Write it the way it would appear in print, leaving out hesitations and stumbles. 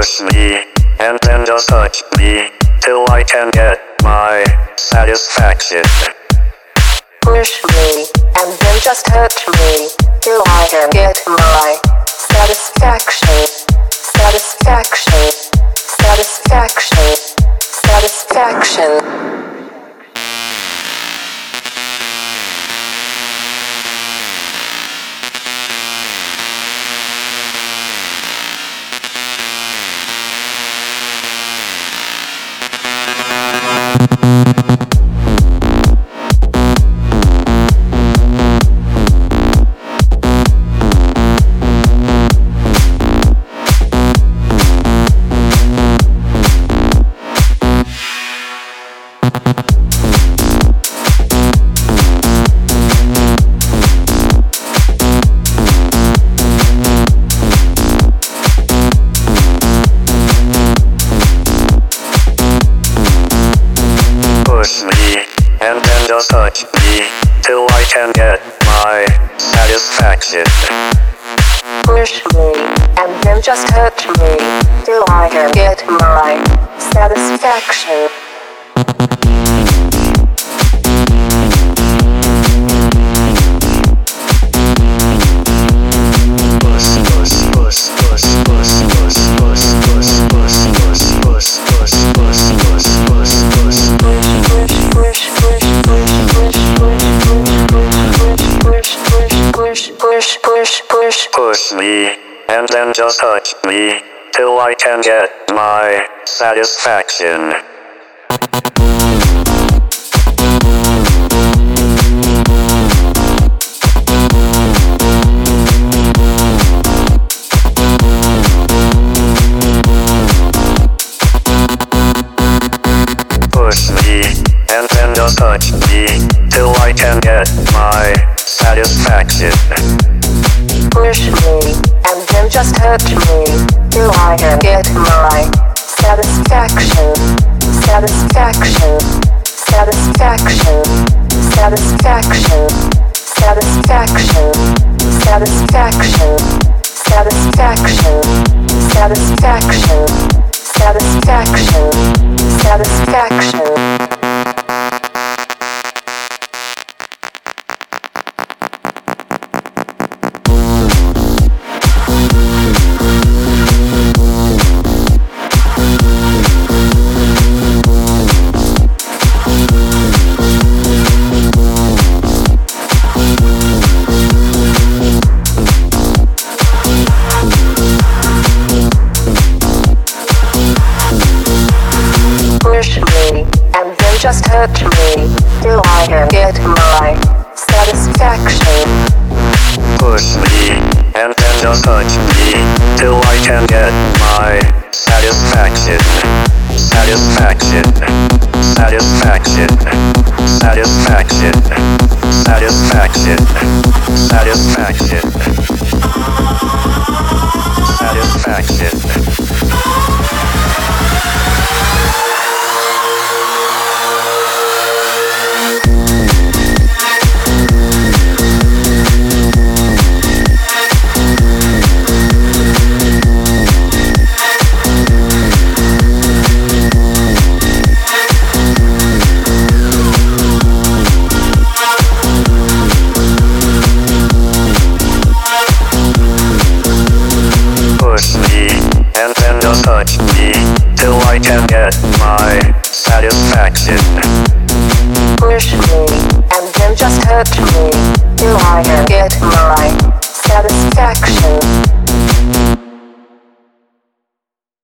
Push me, and then just touch me, till I can get my satisfaction. Push me, and then just touch me, till I can get my satisfaction. Satisfaction. Satisfaction. Satisfaction. Push me, and then just touch me, till I can get my satisfaction. Push me, and then just touch me, till I can get my satisfaction. Push me, and then just touch me, till I can get my satisfaction. Push me, and then just touch me, till I can get my satisfaction. Push me, and then just touch me, till I can get my satisfaction. Satisfaction. Satisfaction. Satisfaction. Satisfaction. Satisfaction. Satisfaction. Satisfaction. Satisfaction. Satisfaction. Push me, and then just touch me, till I can get my satisfaction. Push me, and then just touch me, till I can get my satisfaction. Satisfaction. Satisfaction. Satisfaction. Satisfaction. Satisfaction. Satisfaction. Push me, and then just touch me, till I can get my satisfaction. Push me, and then just touch me, till I can get my